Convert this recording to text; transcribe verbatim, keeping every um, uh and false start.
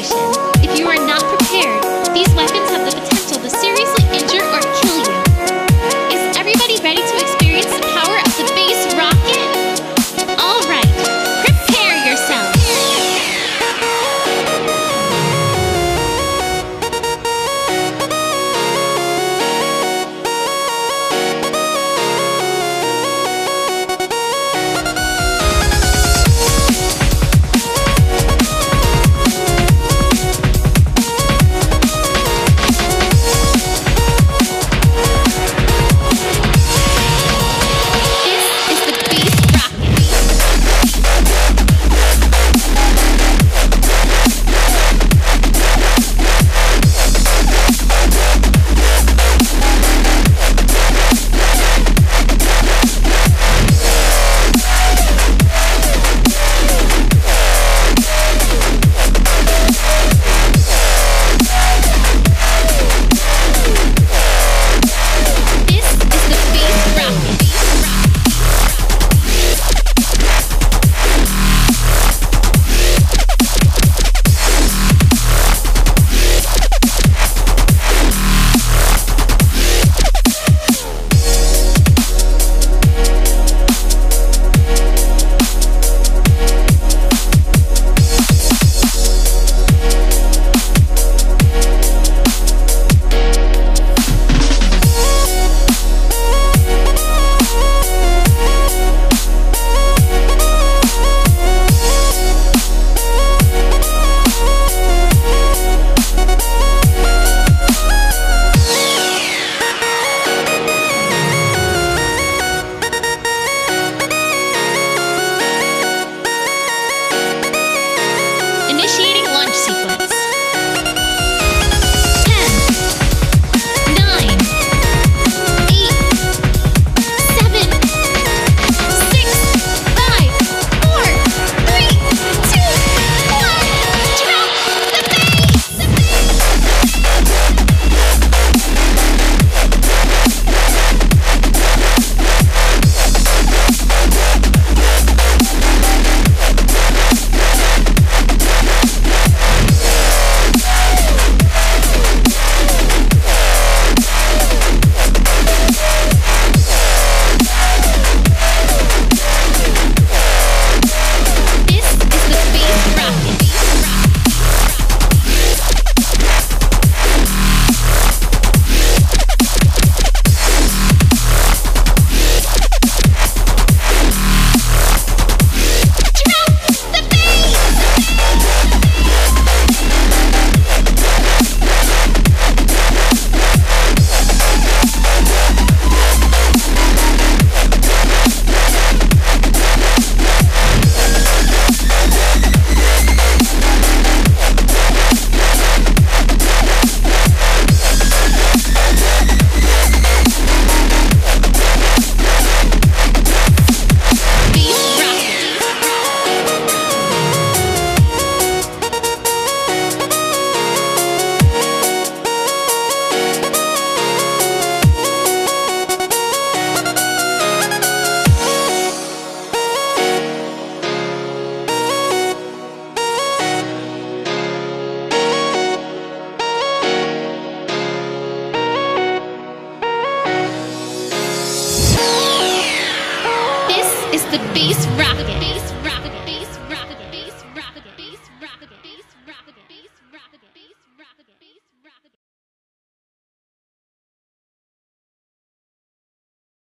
demonstration. If you are not prepared, these weapons have the potential to seriously injure or kill you. Is everybody ready to experience the power of the bass rocket? All right, prepare yourselves. Initiating launch sequence. ten, nine, eight, seven, six, five, four, three, two, one. Drop the bass! This is the bass rocket.